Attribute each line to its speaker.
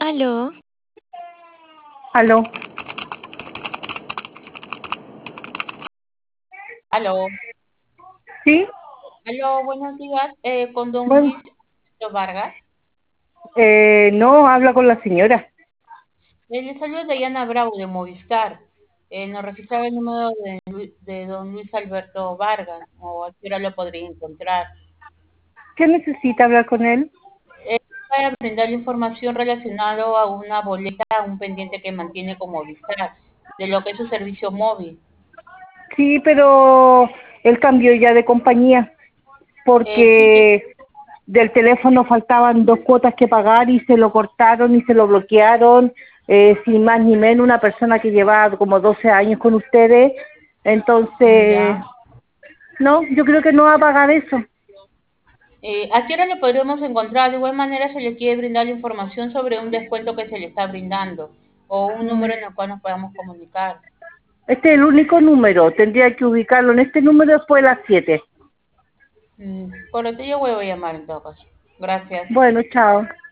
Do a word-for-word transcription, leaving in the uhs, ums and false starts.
Speaker 1: Aló.
Speaker 2: Aló.
Speaker 3: Aló.
Speaker 2: ¿Sí?
Speaker 3: Aló, buenos días. Eh, con don
Speaker 2: Bueno,
Speaker 3: Luis Vargas.
Speaker 2: eh, no, habla con la señora.
Speaker 3: Eh, le saludo de Diana Bravo de Movistar. Eh, nos registraba el número de, Lu- de don Luis Alberto Vargas, o a qué hora lo podría encontrar.
Speaker 2: ¿Qué necesita hablar con él?
Speaker 3: Eh, para brindarle información relacionada a una boleta, a un pendiente que mantiene con Movistar, de lo que es su servicio móvil.
Speaker 2: Sí, pero él cambió ya de compañía
Speaker 3: Eh, sí que
Speaker 2: porque del teléfono faltaban dos cuotas que pagar y se lo cortaron y se lo bloquearon, eh, sin más ni menos, una persona que lleva como doce años con ustedes. Entonces,
Speaker 3: ya.
Speaker 2: no, yo creo que no va a pagar eso.
Speaker 3: Eh, ¿a qué hora lo podremos encontrar? De igual manera se le quiere brindar la información sobre un descuento que se le está brindando o un
Speaker 2: Mm,
Speaker 3: número en el cual nos podamos comunicar.
Speaker 2: Este es el único número, tendría que ubicarlo en este número después de las siete.
Speaker 3: Mm, correcto, yo voy a llamar en todo caso. Gracias.
Speaker 2: Bueno, chao.